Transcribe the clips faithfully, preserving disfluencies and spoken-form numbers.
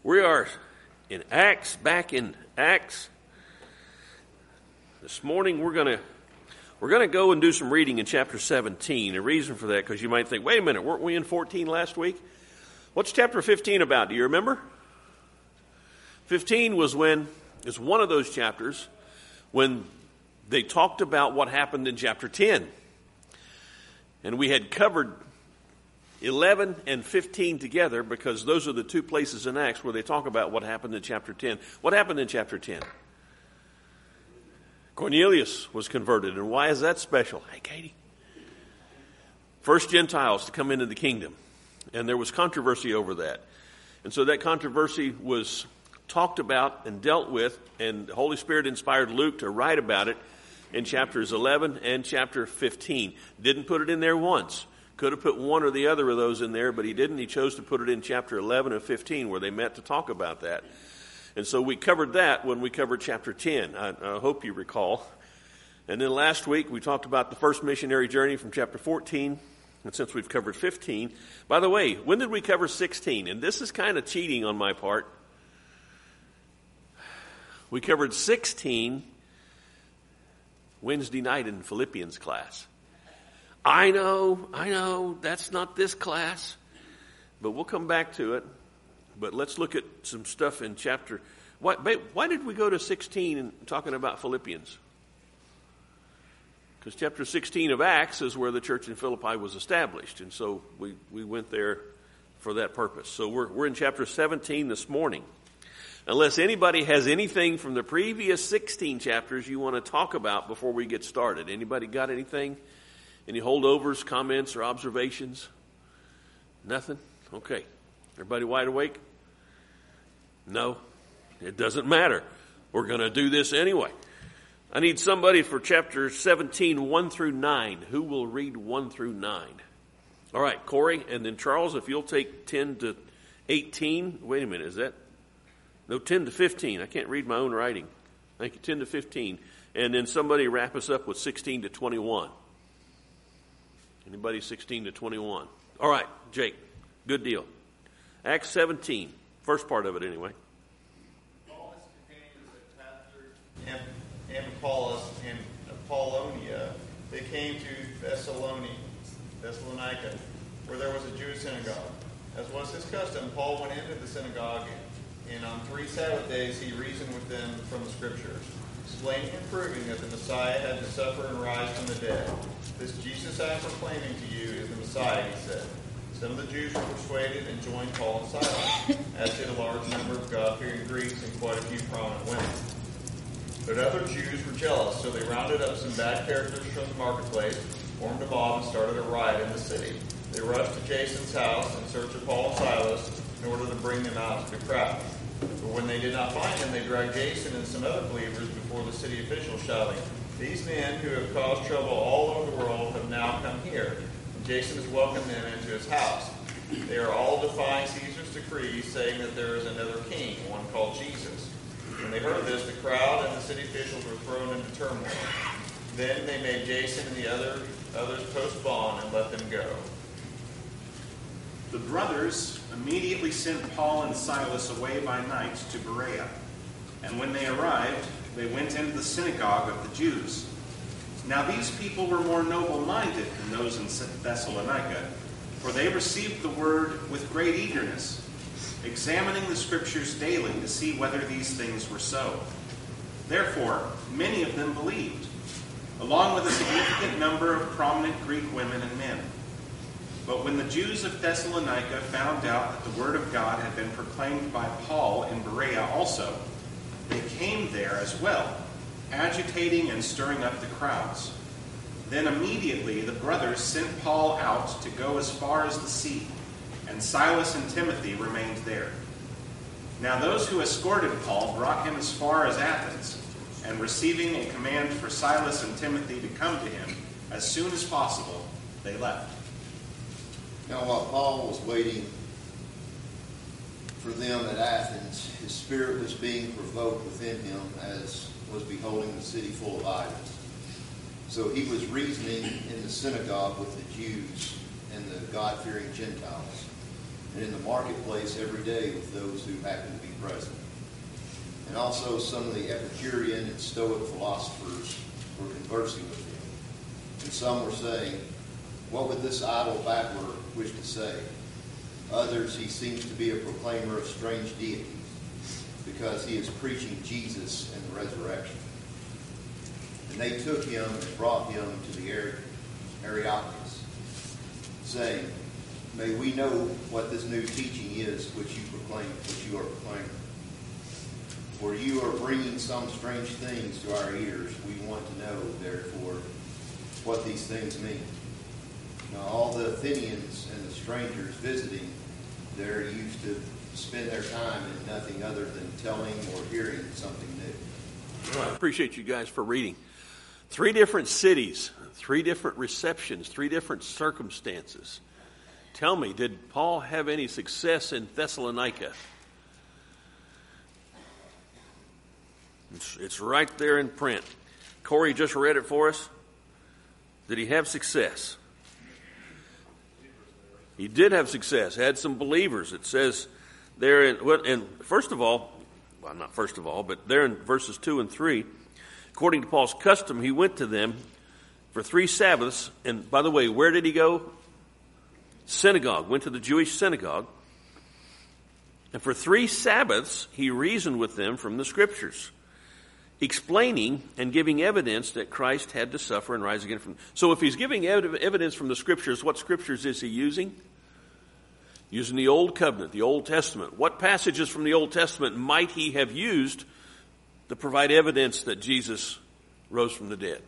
We are in Acts, back in Acts. This morning we're going to we're going to go and do some reading in chapter seventeen. The reason for that, because you might think, wait a minute, weren't we in fourteen last week? What's chapter fifteen about? Do you remember? fifteen was when, is one of those chapters when they talked about what happened in chapter ten. And we had covered eleven and fifteen together because those are the two places in Acts where they talk about what happened in chapter ten. What happened in chapter ten? Cornelius was converted. And why is that special? Hey, Katie. First Gentiles to come into the kingdom. And there was controversy over that. And so that controversy was talked about and dealt with, and the Holy Spirit inspired Luke to write about it in chapters eleven and chapter fifteen. Didn't put it in there once. Could have put one or the other of those in there, but he didn't. He chose to put it in chapter eleven and fifteen where they met to talk about that. And so we covered that when we covered chapter ten. I, I hope you recall. And then last week we talked about the first missionary journey from chapter fourteen. And since we've covered fifteen, by the way, when did we cover sixteen? And this is kind of cheating on my part. We covered sixteen Wednesday night in Philippians class. I know, I know, that's not this class, but we'll come back to it. But let's look at some stuff in chapter. Why, why did we go to sixteen and talking about Philippians? Because chapter sixteen of Acts is where the church in Philippi was established, and so we, we went there for that purpose. So we're we're in chapter seventeen this morning. Unless anybody has anything from the previous sixteen chapters you want to talk about before we get started. Anybody got anything? Any holdovers, comments, or observations? Nothing? Okay. Everybody wide awake? No? It doesn't matter. We're going to do this anyway. I need somebody for chapter seventeen, one through nine. Who will read one through nine? All right, Corey, and then Charles, if you'll take ten to eighteen. Wait a minute, is that? No, ten to fifteen. I can't read my own writing. Thank you, ten to fifteen. And then somebody wrap us up with sixteen to twenty-one. Anybody sixteen to twenty-one? All right, Jake, good deal. Acts seventeen, first part of it anyway. Paul and his companions at Paphos and Apollos and Apollonia, they came to Thessalonica, Thessalonica, where there was a Jewish synagogue. As was his custom, Paul went into the synagogue, and on three Sabbath days he reasoned with them from the Scriptures, explaining and proving that the Messiah had to suffer and rise from the dead. This Jesus I am proclaiming to you is the Messiah, he said. Some of the Jews were persuaded and joined Paul and Silas, as did a large number of God-fearing Greeks and quite a few prominent women. But other Jews were jealous, so they rounded up some bad characters from the marketplace, formed a mob, and started a riot in the city. They rushed to Jason's house in search of Paul and Silas in order to bring them out to the crowd. But when they did not find them, they dragged Jason and some other believers before the city officials, shouting, "These men who have caused trouble all over the world have now come here, and Jason has welcomed them into his house. They are all defying Caesar's decree, saying that there is another king, one called Jesus." When they heard this, the crowd and the city officials were thrown into turmoil. Then they made Jason and the other others post bond and let them go. The brothers immediately sent Paul and Silas away by night to Berea. And when they arrived, they went into the synagogue of the Jews. Now these people were more noble-minded than those in Thessalonica, for they received the word with great eagerness, examining the Scriptures daily to see whether these things were so. Therefore, many of them believed, along with a significant number of prominent Greek women and men. But when the Jews of Thessalonica found out that the word of God had been proclaimed by Paul in Berea also, they came there as well, agitating and stirring up the crowds. Then immediately the brothers sent Paul out to go as far as the sea, and Silas and Timothy remained there. Now those who escorted Paul brought him as far as Athens, and receiving a command for Silas and Timothy to come to him as soon as possible, they left. Now while Paul was waiting for them at Athens, his spirit was being provoked within him, as was beholding the city full of idols. So he was reasoning in the synagogue with the Jews and the God-fearing Gentiles. and in the marketplace every day with those who happen to be present. And also some of the Epicurean and Stoic philosophers were conversing with him. And some were saying, "What would this idle babbler wish to say?" Others, "He seems to be a proclaimer of strange deities, because he is preaching Jesus and the resurrection." And they took him and brought him to the Areopagus, saying, "May we know what this new teaching is which you proclaim, which you are proclaiming. For you are bringing some strange things to our ears. We want to know, therefore, what these things mean." Now all the Athenians and the strangers visiting there used to spend their time in nothing other than telling or hearing something new. Well, I appreciate you guys for reading. Three different cities, three different receptions, three different circumstances. Tell me, did Paul have any success in Thessalonica? It's, it's right there in print. Corey just read it for us. Did he have success? He did have success. Had some believers. It says there in, well, and first of all, well, not first of all, but there in verses two and three, according to Paul's custom, he went to them for three Sabbaths. And by the way, where did he go? Synagogue. Went to the Jewish synagogue. And for three Sabbaths, he reasoned with them from the Scriptures, explaining and giving evidence that Christ had to suffer and rise again from. So if he's giving ev- evidence from the Scriptures, what Scriptures is he using? Using the Old Covenant, the Old Testament. What passages from the Old Testament might he have used to provide evidence that Jesus rose from the dead?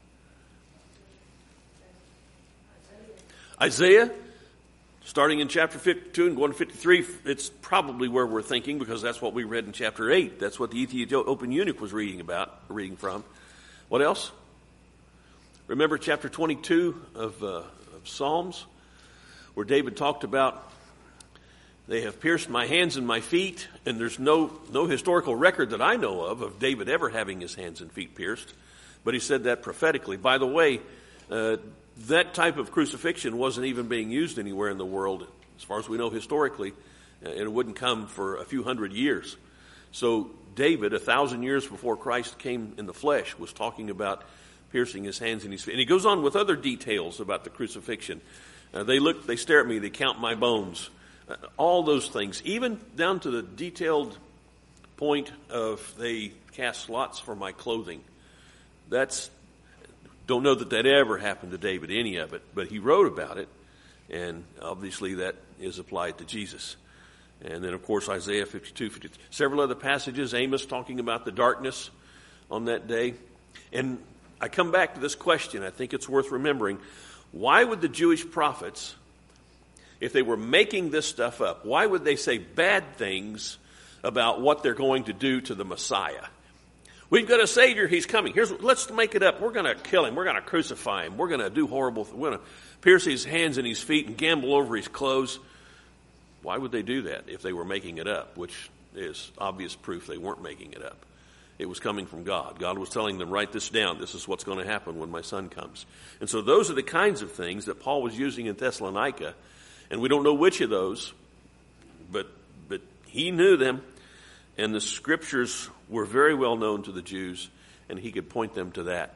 Isaiah, starting in chapter fifty-two and going to fifty-three, it's probably where we're thinking, because that's what we read in chapter eight. That's what the Ethiopian eunuch was reading about, reading from. What else? Remember chapter twenty-two of, uh, of Psalms, where David talked about, "They have pierced my hands and my feet," and there's no, no historical record that I know of of David ever having his hands and feet pierced, but he said that prophetically. By the way, uh, that type of crucifixion wasn't even being used anywhere in the world, as far as we know historically, and it wouldn't come for a few hundred years. So David, a thousand years before Christ came in the flesh, was talking about piercing his hands and his feet. And he goes on with other details about the crucifixion. Uh, they look, they stare at me, they count my bones. Uh, all those things, even down to the detailed point of they cast lots for my clothing. That's, don't know that that ever happened to David, any of it, but he wrote about it, and obviously that is applied to Jesus. And then, of course, Isaiah fifty-two, fifty-three, several other passages, Amos talking about the darkness on that day. And I come back to this question, I think it's worth remembering. Why would the Jewish prophets, if they were making this stuff up, why would they say bad things about what they're going to do to the Messiah? We've got a Savior, He's coming. Here's, let's make it up. We're going to kill Him. We're going to crucify Him. We're going to do horrible things. We're going to pierce His hands and His feet and gamble over His clothes. Why would they do that if they were making it up, which is obvious proof they weren't making it up? It was coming from God. God was telling them, write this down. This is what's going to happen when my Son comes. And so those are the kinds of things that Paul was using in Thessalonica. And we don't know which of those, but but he knew them. And the Scriptures were very well known to the Jews, and he could point them to that.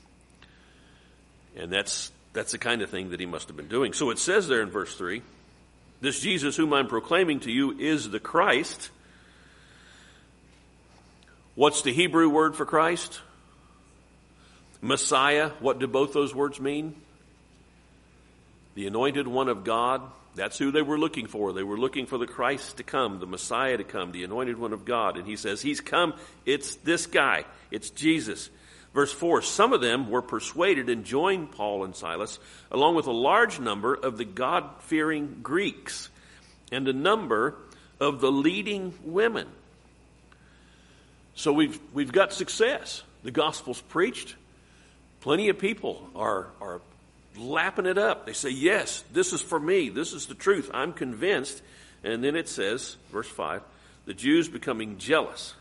And that's that's the kind of thing that he must have been doing. So it says there in verse three, this Jesus whom I'm proclaiming to you is the Christ. What's the Hebrew word for Christ? Messiah. What do both those words mean? The anointed one of God. That's who they were looking for. They were looking for the Christ to come, the Messiah to come, the anointed one of God. And he says, He's come. It's this guy. It's Jesus. Verse four, some of them were persuaded and joined Paul and Silas, along with a large number of the God-fearing Greeks and a number of the leading women. So we've we've got success. The gospel's preached. Plenty of people are are lapping it up. They say, yes, this is for me. This is the truth. I'm convinced. And then it says, verse five, the Jews becoming jealous.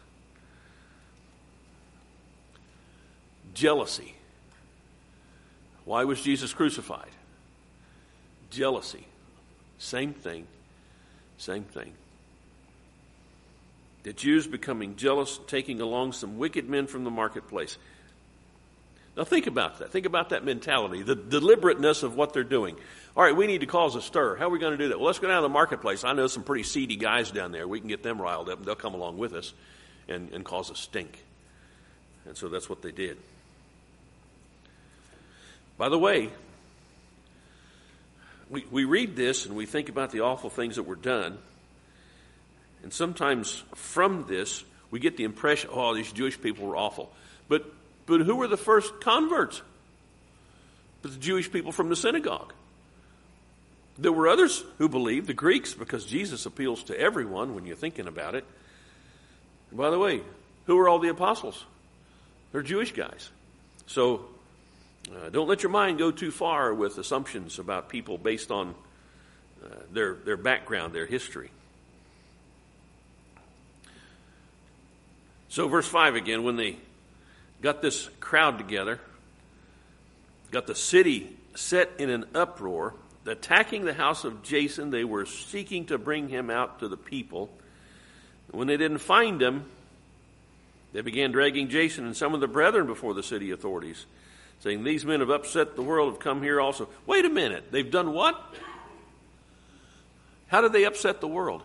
Jealousy. Why was Jesus crucified? Jealousy. Same thing. Same thing. The Jews becoming jealous, taking along some wicked men from the marketplace. Now think about that. Think about that mentality, the deliberateness of what they're doing. All right, we need to cause a stir. How are we going to do that? Well, let's go down to the marketplace. I know some pretty seedy guys down there. We can get them riled up, and they'll come along with us and, and cause a stink. And so that's what they did. By the way, we, we read this and we think about the awful things that were done. And sometimes from this, we get the impression, oh, these Jewish people were awful. But but who were the first converts? But the Jewish people from the synagogue. There were others who believed, the Greeks, because Jesus appeals to everyone when you're thinking about it. And by the way, who were all the apostles? They're Jewish guys. So uh, don't let your mind go too far with assumptions about people based on uh, their their background, their history. So verse five again, when they got this crowd together, got the city set in an uproar, attacking the house of Jason, they were seeking to bring him out to the people. When they didn't find him, they began dragging Jason and some of the brethren before the city authorities, saying, these men have upset the world, have come here also. Wait a minute, they've done what? How did they upset the world?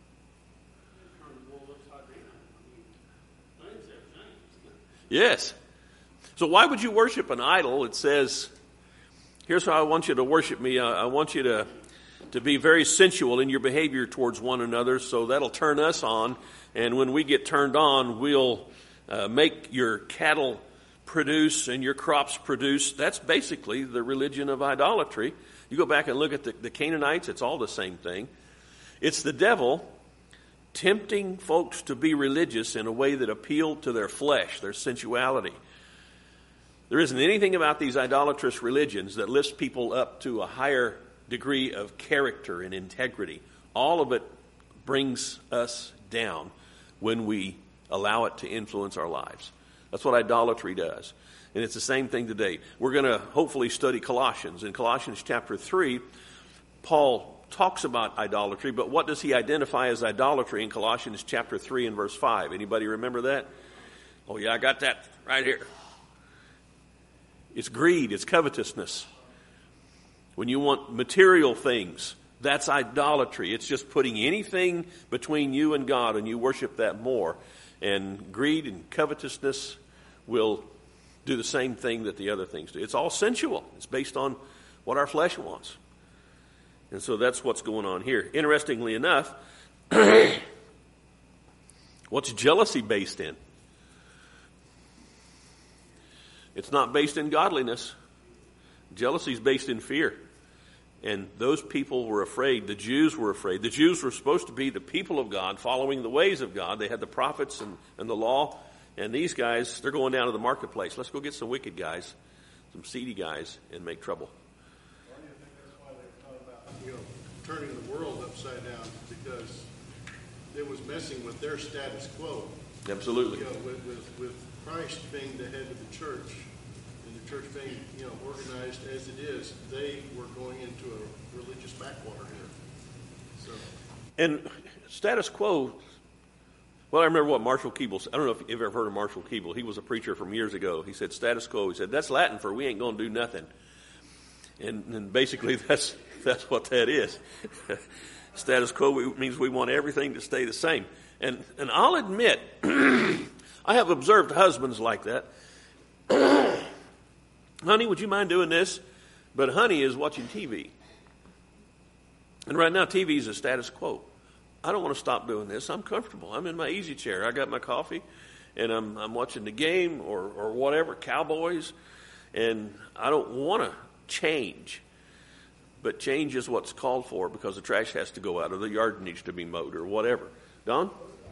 Yes. So why would you worship an idol? It says, here's how I want you to worship me. I, I want you to, to be very sensual in your behavior towards one another, so that'll turn us on. And when we get turned on, we'll uh, make your cattle produce and your crops produce. That's basically the religion of idolatry. You go back and look at the, the Canaanites, it's all the same thing. It's the devil tempting folks to be religious in a way that appealed to their flesh, their sensuality. There isn't anything about these idolatrous religions that lifts people up to a higher degree of character and integrity. All of it brings us down when we allow it to influence our lives. That's what idolatry does. And it's the same thing today. We're going to hopefully study Colossians. In Colossians chapter three, Paul talks about idolatry, but what does he identify as idolatry in Colossians chapter three and verse five? Anybody remember that? Oh yeah, I got that right here. It's greed, it's covetousness. When you want material things, that's idolatry. It's just putting anything between you and God, and you worship that more. And greed and covetousness will do the same thing that the other things do. It's all sensual. It's based on what our flesh wants. And so that's what's going on here. Interestingly enough, what's jealousy based in? It's not based in godliness. Jealousy is based in fear. And those people were afraid. The Jews were afraid. The Jews were supposed to be the people of God, following the ways of God. They had the prophets and, and the law. And these guys, they're going down to the marketplace. Let's go get some wicked guys, some seedy guys, and make trouble. Why do you think that's why they thought about, you know, turning the world upside down? Because it was messing with their status quo. Absolutely. You know, with, with, with Christ being the head of the church, and the church being, you know, organized as it is, they were going into a religious backwater here. So. And status quo, well, I remember what Marshall Keeble said. I don't know if you've ever heard of Marshall Keeble. He was a preacher from years ago. He said, status quo. He said, that's Latin for we ain't going to do nothing. And, and basically that's that's what that is. Status quo means we want everything to stay the same. And and I'll admit, I have observed husbands like that. Honey, would you mind doing this? But honey is watching T V. And right now T V is a status quo. I don't want to stop doing this. I'm comfortable. I'm in my easy chair. I got my coffee, and I'm I'm watching the game or, or whatever, Cowboys, and I don't want to change. But change is what's called for because the trash has to go out or the yard needs to be mowed or whatever. Don?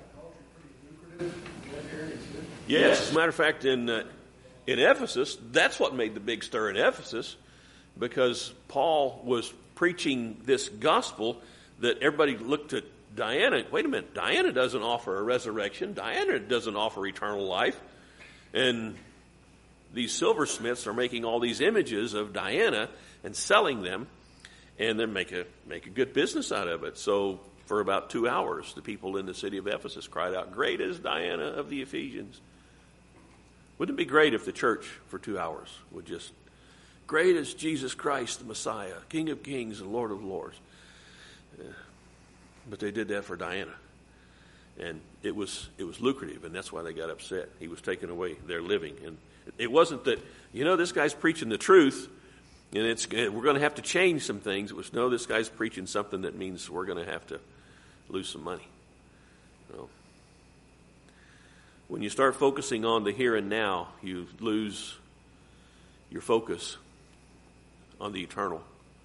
Yes. As a matter of fact, in uh, in Ephesus, that's what made the big stir in Ephesus, because Paul was preaching this gospel that everybody looked at Diana. Wait a minute, Diana doesn't offer a resurrection. Diana doesn't offer eternal life. And these silversmiths are making all these images of Diana and selling them, and they make a make a good business out of it. So for about two hours, the people in the city of Ephesus cried out, "Great is Diana of the Ephesians." Wouldn't it be great if the church for two hours would just, "Great is Jesus Christ, the Messiah, King of kings and Lord of lords." Uh, but they did that for Diana. And it was it was lucrative, and that's why they got upset. He was taking away their living. And it wasn't that, you know, this guy's preaching the truth, and it's we're going to have to change some things. It was, no, this guy's preaching something that means we're going to have to lose some money. No. When you start focusing on the here and now, you lose your focus on the eternal.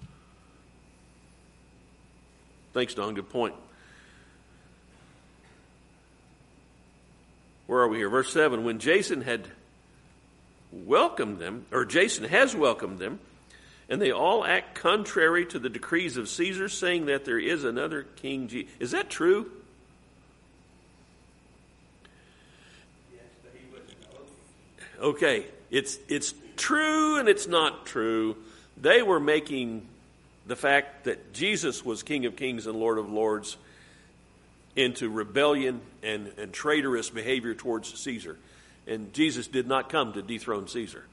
Thanks, Don. Good point. Where are we here? Verse seven, when Jason had welcomed them, or Jason has welcomed them, and they all act contrary to the decrees of Caesar, saying that there is another king. Je- is that true? Okay, it's it's true and it's not true. They were making the fact that Jesus was King of Kings and Lord of Lords into rebellion and, and traitorous behavior towards Caesar. And Jesus did not come to dethrone Caesar.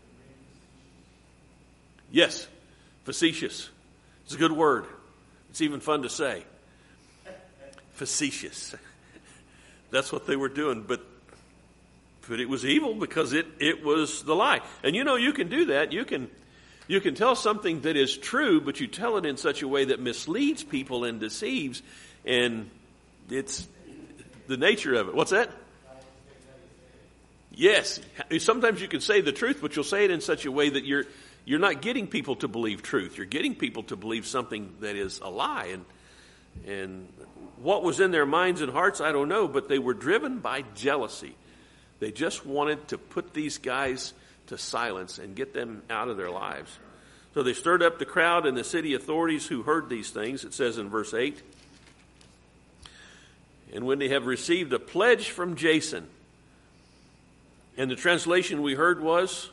Yes, facetious. It's a good word. It's even fun to say. Facetious. That's what they were doing, but but it was evil because it, it was the lie. And you know, you can do that. You can you can tell something that is true, but you tell it in such a way that misleads people and deceives, and it's the nature of it. What's that? Yes. Sometimes you can say the truth, but you'll say it in such a way that you're you're not getting people to believe truth. You're getting people to believe something that is a lie. And and what was in their minds and hearts, I don't know, but they were driven by jealousy. They just wanted to put these guys to silence and get them out of their lives. So they stirred up the crowd and the city authorities who heard these things. It says in verse eight, and when they have received a pledge from Jason, and the translation we heard was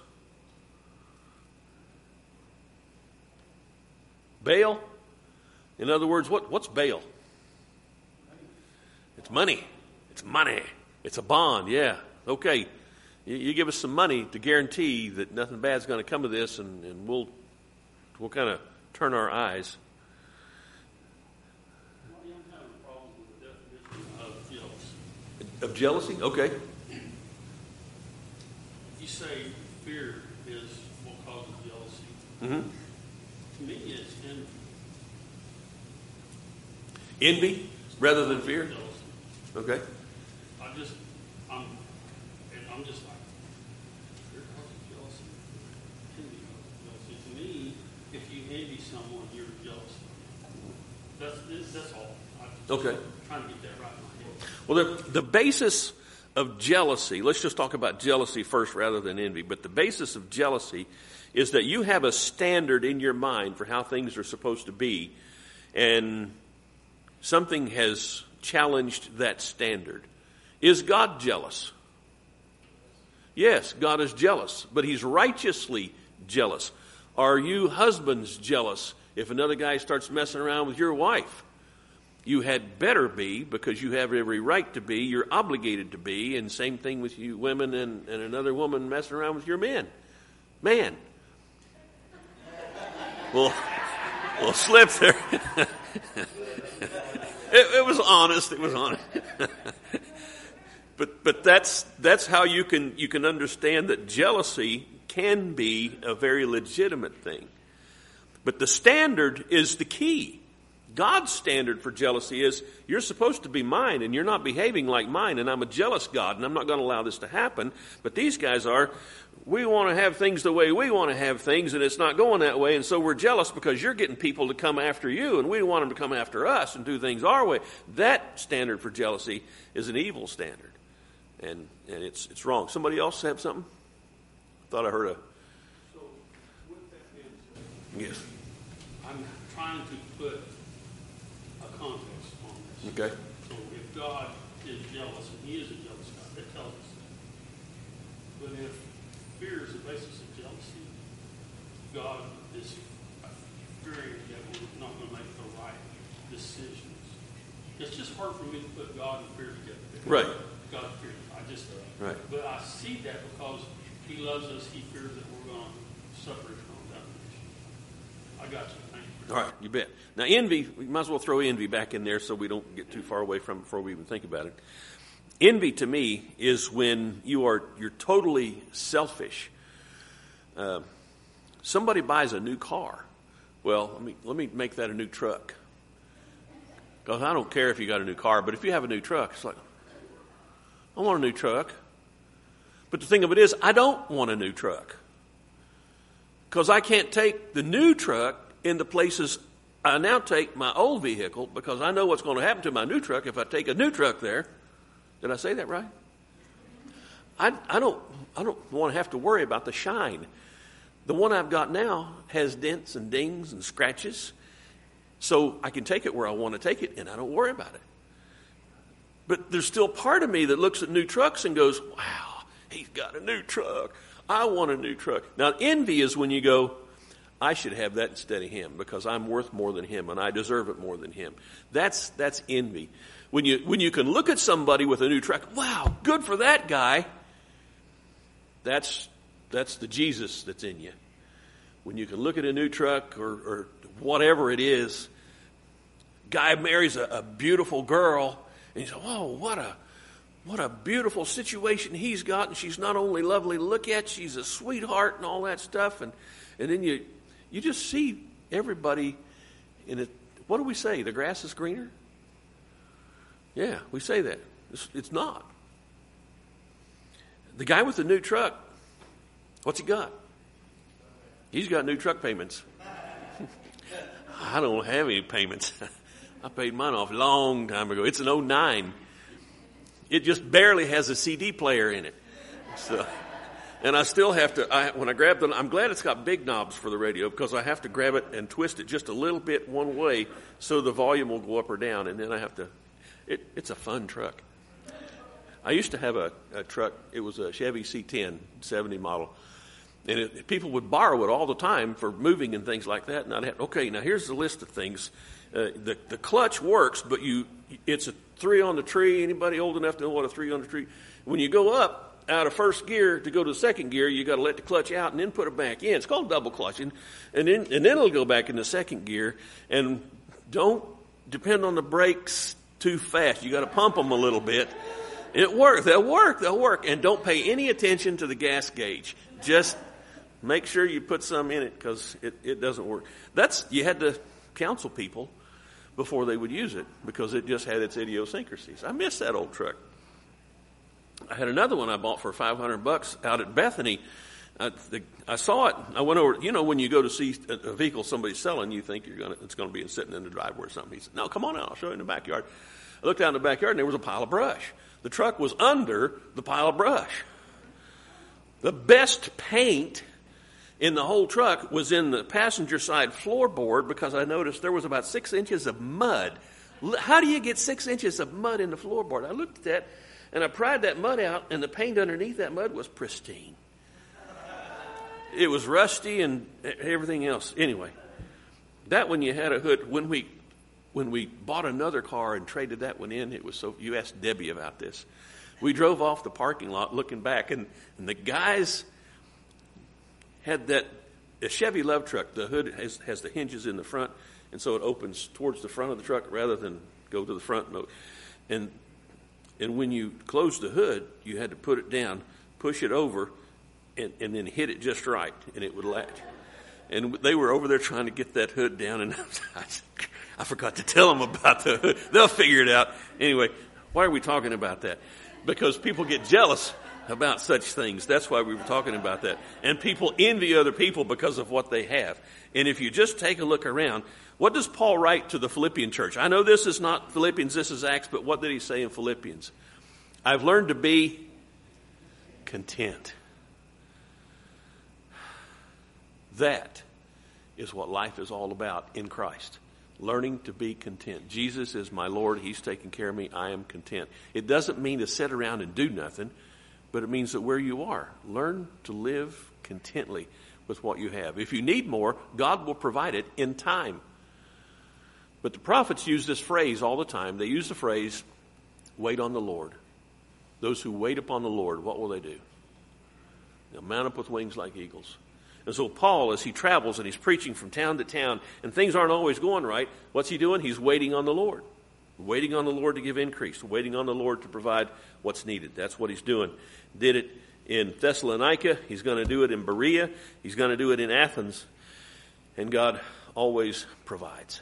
bail. In other words, what, what's bail? It's money. It's money. It's a bond, yeah. Okay, you, you give us some money to guarantee that nothing bad's going to come of this, and, and we'll we'll kind of turn our eyes. Of jealousy? Okay. You say fear is what causes jealousy. Mm-hmm. To me, it's envy. Envy rather than fear? Jealousy. Okay. I just, I'm, and I'm just like, fear causes jealousy. Envy causes jealousy. To me, if you envy someone, you're jealous. That's, that's all. I'm Okay. trying to get that right in my head. Well, the, the basis of jealousy, let's just talk about jealousy first rather than envy, but the basis of jealousy is that you have a standard in your mind for how things are supposed to be, and something has challenged that standard. Is God jealous? Yes, God is jealous, but he's righteously jealous. Are you husbands jealous if another guy starts messing around with your wife? You had better be, because you have every right to be. You're obligated to be. And same thing with you women and, and another woman messing around with your men. Man. Well, well, slip there. it, it was honest. It was honest. but but that's that's how you can you can understand that jealousy can be a very legitimate thing. But the standard is the key. God's standard for jealousy is, you're supposed to be mine, and you're not behaving like mine, and I'm a jealous God, and I'm not going to allow this to happen. But these guys are, we want to have things the way we want to have things, and it's not going that way, and so we're jealous because you're getting people to come after you, and we want them to come after us and do things our way. That standard for jealousy is an evil standard, and and it's it's wrong. Somebody else have something? Thought I heard a... So, with that being said, Yes. I'm trying to put a context on this. Okay. So if God is jealous, and he is a jealous God, that tells us that. But if fear is the basis of jealousy, God is fearing that we're not going to make the right decisions. It's just hard for me to put God and fear together. Right. God and fear. I just, Right. But I see that because He loves us. He fears that we're going to suffer eternal damnation. I got you. Thank you. All right, you bet. Now, envy, we might as well throw envy back in there so we don't get too far away from it before we even think about it. Envy to me is when you are you're totally selfish. Uh, somebody buys a new car. Well, let me let me make that a new truck. Because I don't care if you got a new car, but if you have a new truck, it's like, I want a new truck. But the thing of it is, I don't want a new truck. Because I can't take the new truck into places I now take my old vehicle, because I know what's going to happen to my new truck if I take a new truck there. Did I say that right? I, I don't I don't want to have to worry about the shine. The one I've got now has dents and dings and scratches, so I can take it where I want to take it, and I don't worry about it. But there's still part of me that looks at new trucks and goes, wow, he's got a new truck. I want a new truck. Now, envy is when you go, I should have that instead of him because I'm worth more than him and I deserve it more than him. That's that's envy. When you when you can look at somebody with a new truck, wow, good for that guy. That's that's the Jesus that's in you. When you can look at a new truck or, or whatever it is, guy marries a, a beautiful girl, and you say, "Oh, what a what a beautiful situation he's got!" And she's not only lovely to look at, she's a sweetheart and all that stuff. And and then you you just see everybody in it. What do we say? The grass is greener. Yeah, we say that. It's, it's not. The guy with the new truck, what's he got? He's got new truck payments. I don't have any payments. I paid mine off a long time ago. It's an oh nine. It just barely has a C D player in it. So, and I still have to, I, when I grab the, I'm glad it's got big knobs for the radio because I have to grab it and twist it just a little bit one way so the volume will go up or down, and then I have to, it, it's a fun truck. I used to have a, a truck, it was a Chevy C ten, seventy model, and it, people would borrow it all the time for moving and things like that, and I'd have, okay, now here's the list of things. Uh, the, the clutch works, but you it's a three on the tree. Anybody old enough to know what a three on the tree? When you go up out of first gear to go to the second gear, you got to let the clutch out and then put it back in. It's called double clutching, and then and then it'll go back in the second gear. And don't depend on the brakes too fast. You got to pump them a little bit. It works. They'll work. They'll work. And don't pay any attention to the gas gauge. Just make sure you put some in it because it, it doesn't work. That's you had to counsel people before they would use it because it just had its idiosyncrasies. I miss that old truck. I had another one I bought for five hundred bucks out at Bethany. I, the, I saw it. I went over. You know, when you go to see a, a vehicle somebody's selling, you think you're gonna it's going to be sitting in the driveway or something. He said, "No, come on out. I'll show you in the backyard." I looked out in the backyard and there was a pile of brush. The truck was under the pile of brush. The best paint in the whole truck was in the passenger side floorboard because I noticed there was about six inches of mud. How do you get six inches of mud in the floorboard? I looked at that and I pried that mud out and the paint underneath that mud was pristine. It was rusty and everything else. Anyway, that one you had a hood. When we when we bought another car and traded that one in, it was so, you asked Debbie about this. We drove off the parking lot looking back and, and the guys had that, a Chevy Love truck, the hood has, has the hinges in the front, and so it opens towards the front of the truck rather than go to the front. And and when you closed the hood, you had to put it down, push it over, and, and then hit it just right, and it would latch. And they were over there trying to get that hood down, and I, I forgot to tell them about the hood. They'll figure it out. Anyway, why are we talking about that? Because people get jealous about such things. That's why we were talking about that. And people envy other people because of what they have. And if you just take a look around, what does Paul write to the Philippian church? I know this is not Philippians, this is Acts, but what did he say in Philippians? I've learned to be content. That is what life is all about in Christ. Learning to be content. Jesus is my Lord. He's taking care of me. I am content. It doesn't mean to sit around and do nothing, but it means that where you are, learn to live contently with what you have. If you need more, God will provide it in time. But the prophets use this phrase all the time. They use the phrase, wait on the Lord. Those who wait upon the Lord, what will they do? They'll mount up with wings like eagles. And so Paul, as he travels and he's preaching from town to town, and things aren't always going right, what's he doing? He's waiting on the Lord. Waiting on the Lord to give increase. Waiting on the Lord to provide what's needed. That's what he's doing. Did it in Thessalonica. He's going to do it in Berea. He's going to do it in Athens. And God always provides.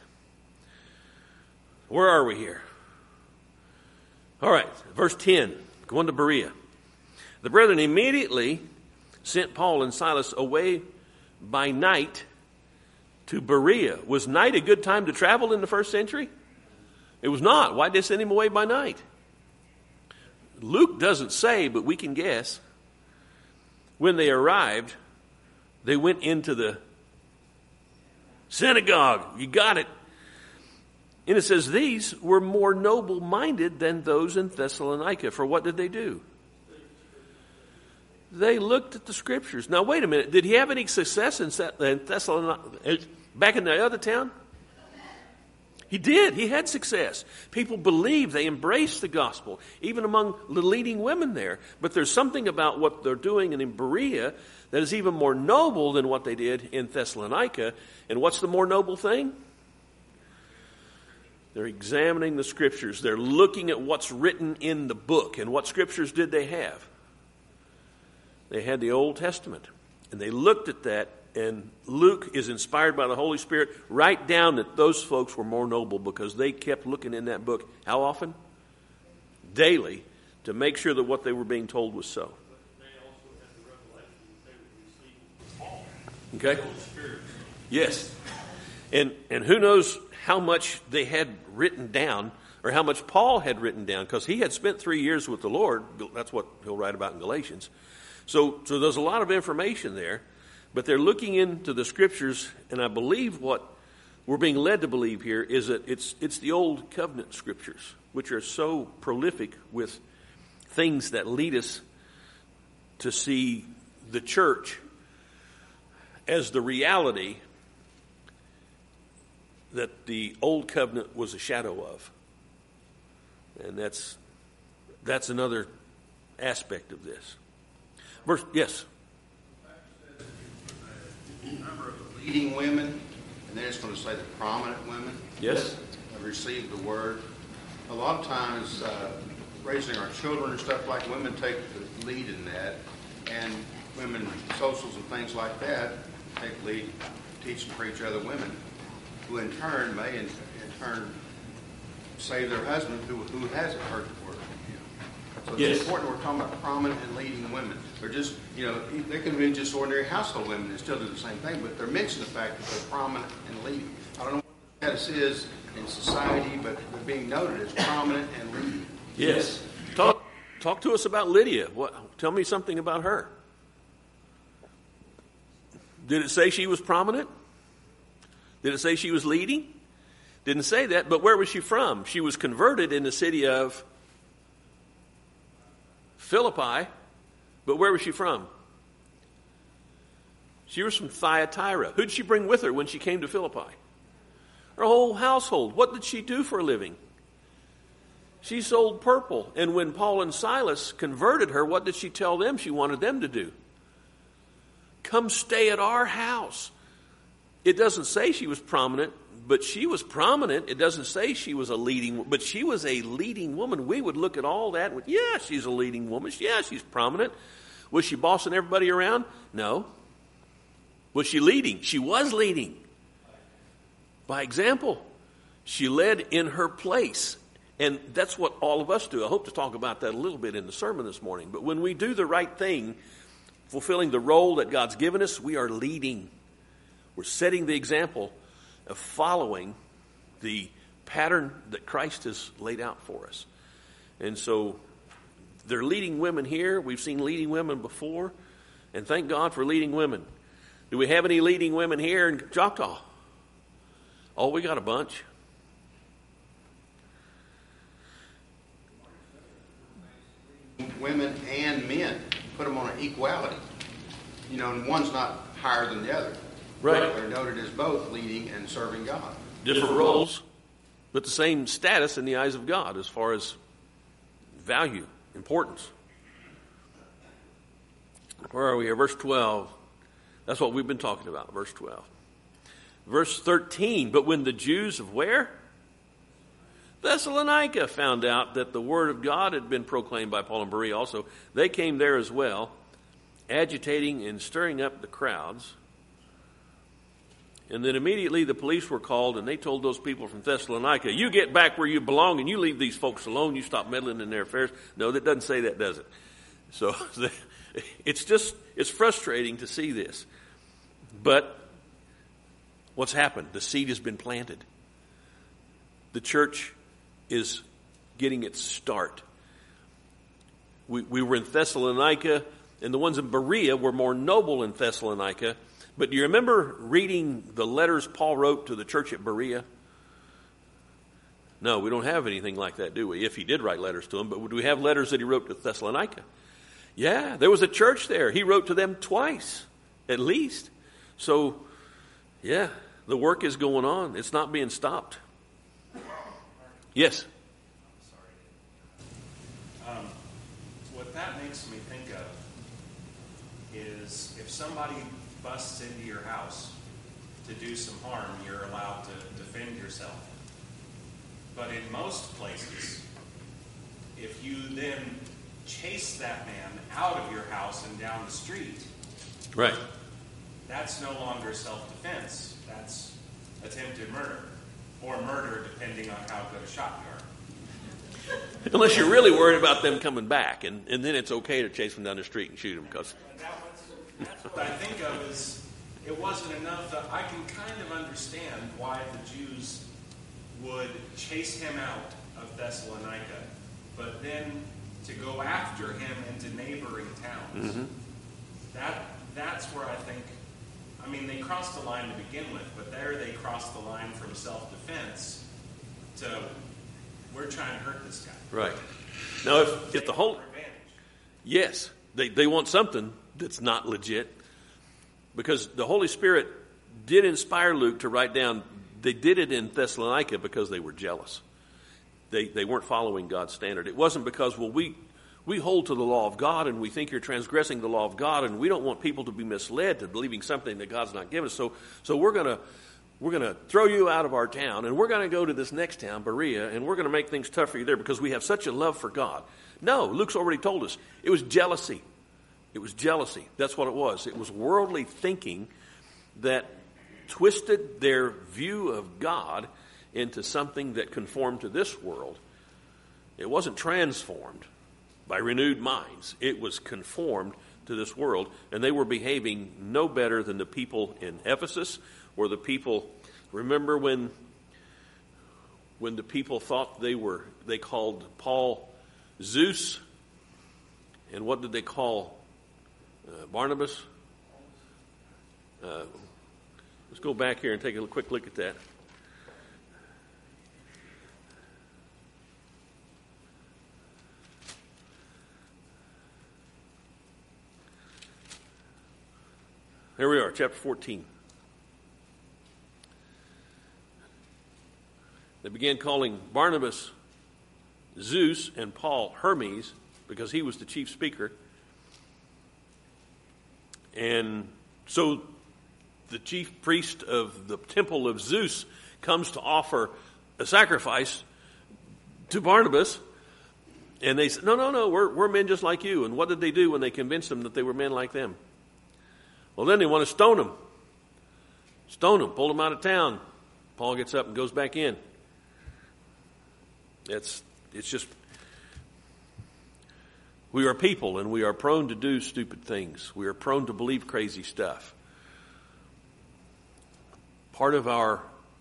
Where are we here? All right, verse ten, going to Berea. The brethren immediately sent Paul and Silas away by night to Berea. Was night a good time to travel in the first century? It was not. Why did they send him away by night? Luke doesn't say, but we can guess. When they arrived, they went into the synagogue. You got it. And it says these were more noble-minded than those in Thessalonica. For what did they do? They looked at the Scriptures. Now, wait a minute. Did he have any success in Thessalonica? Back in the other town? He did. He had success. People believed. They embraced the gospel, even among the leading women there. But there's something about what they're doing in Berea that is even more noble than what they did in Thessalonica. And what's the more noble thing? They're examining the Scriptures. They're looking at what's written in the book. And what Scriptures did they have? They had the Old Testament. And they looked at that, and Luke is inspired by the Holy Spirit. Write down that those folks were more noble because they kept looking in that book. How often? Daily, to make sure that what they were being told was so. They also had the revelation that they would receive Paul. Okay? The Holy Spirit. Yes. And and who knows how much they had written down, or how much Paul had written down, because he had spent three years with the Lord. That's what he'll write about in Galatians. So, so there's a lot of information there, but they're looking into the Scriptures, and I believe what we're being led to believe here is that it's it's the Old Covenant Scriptures, which are so prolific with things that lead us to see the church as the reality that the Old Covenant was a shadow of. And that's that's another aspect of this. Verse, yes. Number of the leading women, and then it's going to say the prominent women. Yes. Have received the word. A lot of times, uh, raising our children and stuff like women take the lead in that, and women socials and things like that take the lead, teach and preach other women, who in turn may in, in turn save their husband who who hasn't heard the word. So it's Yes. important we're talking about prominent and leading women. They're just, you know, they can be just ordinary household women and still do the same thing, but they're mentioning the fact that they're prominent and leading. I don't know what the status is in society, but they're being noted as prominent and leading. Yes. Talk talk to us about Lydia. What? Tell me something about her. Did it say she was prominent? Did it say she was leading? Didn't say that, but where was she from? She was converted in the city of Philippi, but where was she from? She was from Thyatira. Who did she bring with her when she came to Philippi? Her whole household. What did she do for a living? She sold purple. And when Paul and Silas converted her, what did she tell them she wanted them to do? Come stay at our house. It doesn't say she was prominent, but she was prominent. It doesn't say she was a leading, but she was a leading woman. We would look at all that and, yeah, she's a leading woman. Yeah, she's prominent. Was she bossing everybody around? No. Was she leading? She was leading. By example, she led in her place. And that's what all of us do. I hope to talk about that a little bit in the sermon this morning. But when we do the right thing, fulfilling the role that God's given us, we are leading. We're setting the example of following the pattern that Christ has laid out for us. And so they're leading women here. We've seen leading women before. And thank God for leading women. Do we have any leading women here in Choctaw? Oh, we got a bunch. Women and men, put them on an equality. You know, and one's not higher than the other. Right. They're noted as both leading and serving God. Different roles. but the same status in the eyes of God as far as value, importance. Where are we here? Verse twelve. That's what we've been talking about, verse twelve. Verse thirteen, but when the Jews of where? Thessalonica found out that the word of God had been proclaimed by Paul and Berea also, they came there as well, agitating and stirring up the crowds. And then immediately the police were called, and they told those people from Thessalonica, you get back where you belong and you leave these folks alone. You stop meddling in their affairs. No, that doesn't say that, does it? So it's just, it's frustrating to see this. But what's happened? The seed has been planted. The church is getting its start. We, we were in Thessalonica, and the ones in Berea were more noble in Thessalonica. But do you remember reading the letters Paul wrote to the church at Berea? No, we don't have anything like that, do we? If he did write letters to them, but do we have letters that he wrote to Thessalonica? Yeah, there was a church there. He wrote to them twice, at least. So, yeah, the work is going on. It's not being stopped. Yes? Sorry. Um, what that makes me think of is if somebody busts into your house to do some harm, you're allowed to defend yourself. But in most places, if you then chase that man out of your house and down the street, Right. that's no longer self-defense. That's attempted murder. Or murder, depending on how good a shot you are. Unless you're really worried about them coming back, and, and then it's okay to chase them down the street and shoot them. Because That was, that's what I think of as it wasn't enough. That I can kind of understand why the Jews would chase him out of Thessalonica, but then to go after him into neighboring towns. Mm-hmm. That that's where I think, I mean, they crossed the line to begin with, but there they crossed the line from self-defense to we're trying to hurt this guy. Right. Now, if, if the whole... Yes, they, they want something that's not legit. Because the Holy Spirit did inspire Luke to write down, they did it in Thessalonica because they were jealous. They they weren't following God's standard. It wasn't because, well, we... We hold to the law of God, and we think you're transgressing the law of God, and we don't want people to be misled to believing something that God's not given us. So, so we're gonna we're gonna throw you out of our town, and we're gonna go to this next town, Berea, and we're gonna make things tough for you there because we have such a love for God. No, Luke's already told us it was jealousy. It was jealousy. That's what it was. It was worldly thinking that twisted their view of God into something that conformed to this world. It wasn't transformed by renewed minds. It was conformed to this world, and they were behaving no better than the people in Ephesus or the people, remember when when the people thought they were, they called Paul Zeus, and what did they call uh, Barnabas? Uh, let's go back here and take a quick look at that. Here we are, chapter fourteen. They began calling Barnabas Zeus and Paul Hermes because he was the chief speaker. And so the chief priest of the temple of Zeus comes to offer a sacrifice to Barnabas. And they said, no, no, no, we're, we're men just like you. And what did they do when they convinced them that they were men like them? Well, then they want to stone him. Stone him, pull him out of town. Paul gets up and goes back in. It's, it's just, we are people and we are prone to do stupid things. We are prone to believe crazy stuff. Part of our,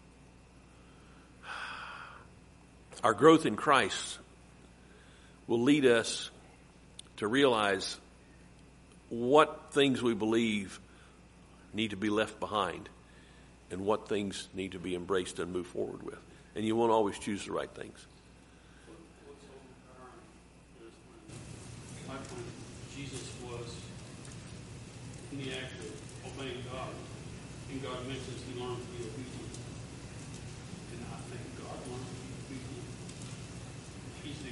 our growth in Christ will lead us to realize what things we believe need to be left behind and what things need to be embraced and moved forward with. And you won't always choose the right things. What's so empowering is when, like when Jesus was in the act of obeying God, and God mentions he learned to be obedient. And I think God learned to be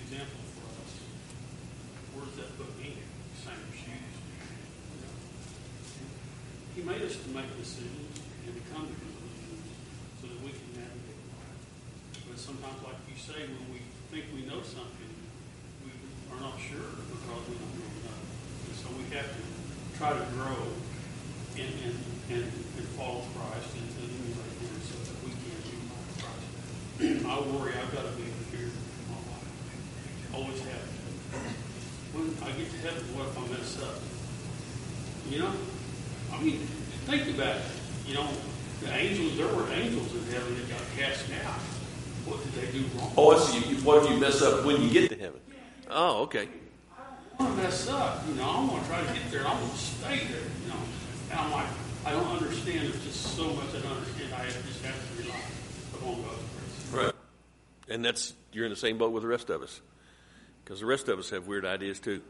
example for us. Where does that put me? Same shoes. You know? He made us to make decisions and to come to conclusions so that we can navigate life. But sometimes, like you say, when we think we know something, we are not sure because we don't really know. And so we have to try to grow and, and, and, and follow Christ and to emulate Him so that we can be like Christ. I worry I've got to be the fear in my life. Always have to. When I get to heaven, what if I mess up? You know? I mean, think about it. You know, the angels, there were angels in heaven that got cast out. What did they do wrong? Oh, so you, what if you mess up when you get to heaven? Oh, okay. I want to mess up. You know, I want to try to get there. I want to stay there. You know, and I'm like, I don't understand. There's just so much I don't understand. I just have to rely upon God's grace. Right. And that's, you're in the same boat with the rest of us. Because the rest of us have weird ideas too.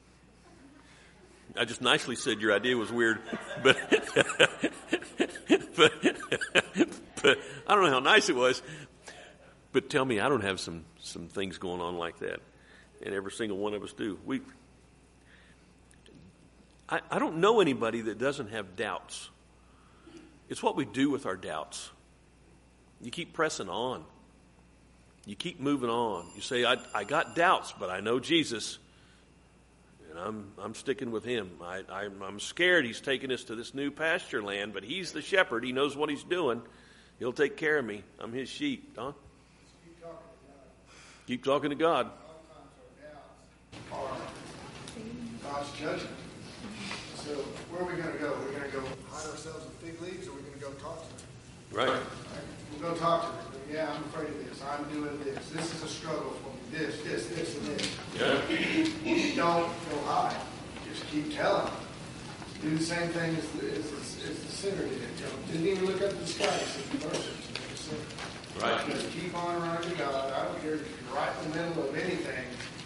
I just nicely said your idea was weird, but, but, but I don't know how nice it was. But tell me, I don't have some, some things going on like that. And every single one of us do. We, I, I don't know anybody that doesn't have doubts. It's what we do with our doubts. You keep pressing on. You keep moving on. You say, I, I got doubts, but I know Jesus. And I'm I'm sticking with Him. I, I, I'm scared He's taking us to this new pasture land, but He's the shepherd. He knows what He's doing. He'll take care of me. I'm His sheep. Don? Keep talking to God. Are God's judgment. So where are we going to go? We're going to go hide ourselves in fig leaves, or we're going to go talk to them? Right. Right? We'll go talk to them. Yeah, I'm afraid of this. I'm doing this. This is a struggle for me. This, this, this, and this. Yeah. Don't go hide. Just keep telling them. Do the same thing as the, as the, as the sinner did. You know, didn't even look up at the sky. He said, "Converse it to the sinner." Right. Just keep on running to God. I don't care if you're right in the middle of anything.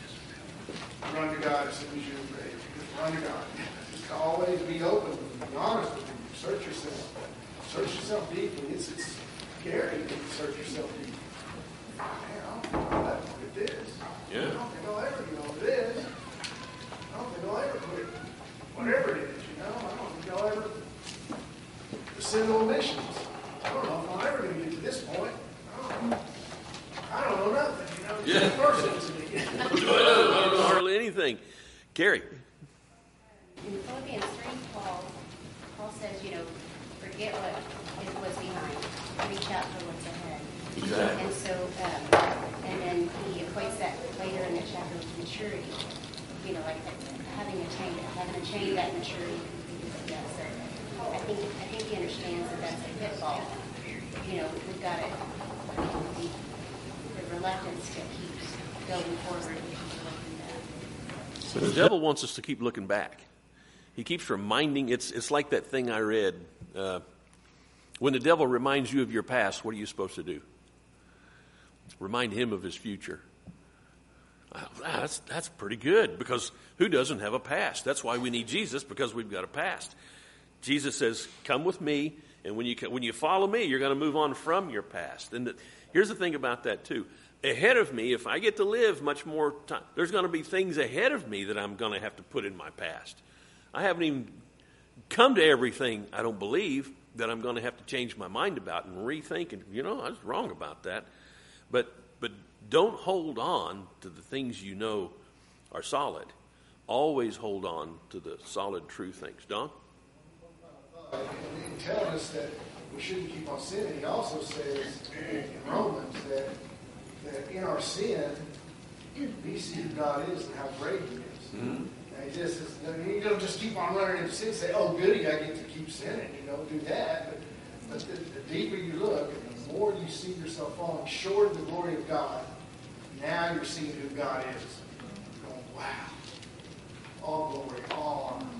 Run to God as soon as you're ready. Just run to God. Just always be open. Be honest with Him. Search yourself. Search yourself deeply. It's, it's scary to search yourself deeply. Man, I don't think I'll ever quit this. Yeah. I don't think I'll ever get over this. I don't think I'll ever quit whatever it is, you know. I don't think I'll ever ascend on missions. I don't know if I'm ever going to get to this point. I don't know. I don't know nothing, you know. Yeah. It's personal to me. I don't know, I don't know hardly anything. Carrie. In Philippians three, Paul, Paul says, you know, forget what is what's behind, reach out for what's ahead. Exactly. And so, um, and then he equates that later in the chapter with maturity. You know, like having attained it, having attained that maturity. Yeah, so I think I think he understands that that's a pitfall. You know, we've got to the, the reluctance to keep going forward and keep looking back. But the devil wants us to keep looking back. He keeps reminding, it's it's like that thing I read. Uh, when the devil reminds you of your past, what are you supposed to do? Remind him of his future. Wow, that's, that's pretty good, because who doesn't have a past? That's why we need Jesus, because we've got a past. Jesus says, come with me, and when you when you follow me, you're going to move on from your past. And the, here's the thing about that, too. Ahead of me, if I get to live much more time, there's going to be things ahead of me that I'm going to have to put in my past. I haven't even come to everything, I don't believe, that I'm going to have to change my mind about and rethink. And, you know, I was wrong about that. But but don't hold on to the things you know are solid. Always hold on to the solid, true things. Don? Uh, in telling us that we shouldn't keep on sinning, he also says in Romans that, that in our sin, we see who God is and how great He is. Mm-hmm. And he just says, you don't just keep on running into sin and say, oh, goody, I get to keep sinning. You know, do that. But, but the, the deeper you look and the more you see yourself falling short of the glory of God, now you're seeing who God is. You're going, wow. All glory, all honor.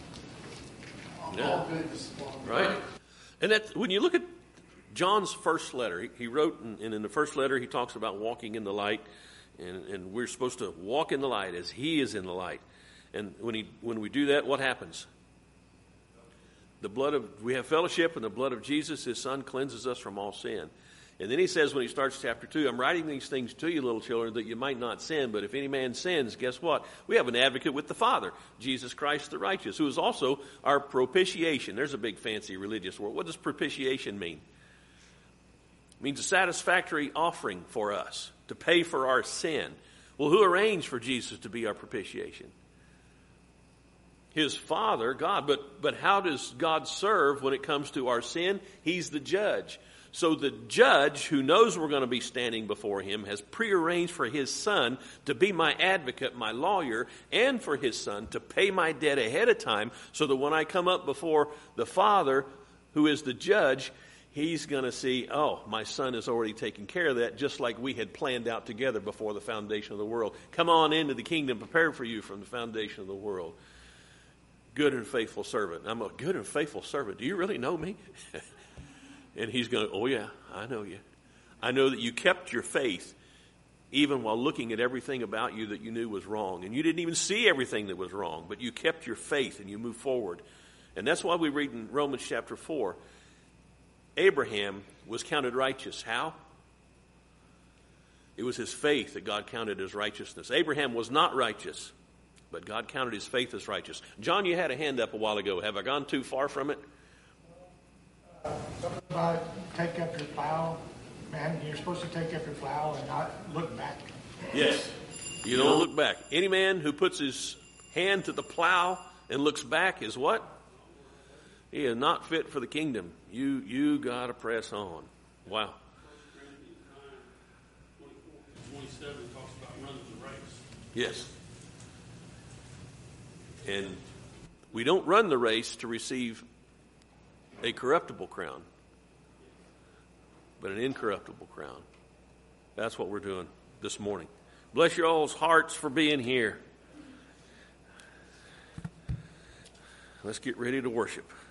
All, Yeah. all goodness. All Right. And that when you look at John's first letter, he, he wrote, and, and in the first letter he talks about walking in the light, and, and we're supposed to walk in the light as He is in the light. And when he when we do that, what happens? The blood of we have fellowship, and the blood of Jesus, His Son, cleanses us from all sin. And then he says when he starts chapter two, I'm writing these things to you, little children, that you might not sin. But if any man sins, guess what? We have an advocate with the Father, Jesus Christ the righteous, who is also our propitiation. There's a big fancy religious word. What does propitiation mean? It means a satisfactory offering for us to pay for our sin. Well, who arranged for Jesus to be our propitiation? His Father, God. But, but how does God serve when it comes to our sin? He's the judge. So the judge, who knows we're going to be standing before him, has prearranged for his Son to be my advocate, my lawyer, and for his Son to pay my debt ahead of time, so that when I come up before the Father, who is the judge, he's going to see, oh, my Son has already taken care of that, just like we had planned out together before the foundation of the world. Come on into the kingdom prepared for you from the foundation of the world. Good and faithful servant. I'm a good and faithful servant. Do you really know me? And he's going, oh yeah, I know you. I know that you kept your faith even while looking at everything about you that you knew was wrong. And you didn't even see everything that was wrong, but you kept your faith and you moved forward. And that's why we read in Romans chapter four, Abraham was counted righteous. How? It was his faith that God counted as righteousness. Abraham was not righteous, but God counted his faith as righteous. John, you had a hand up a while ago. Have I gone too far from it? Something about take up your plow. Man, you're supposed to take up your plow and not look back. Yes. You don't look back. Any man who puts his hand to the plow and looks back is what? He is not fit for the kingdom. You you got to press on. Wow. twenty-seven talks about running the race. Yes. And we don't run the race to receive a corruptible crown, but an incorruptible crown. That's what we're doing this morning. Bless your all's hearts for being here. Let's get ready to worship.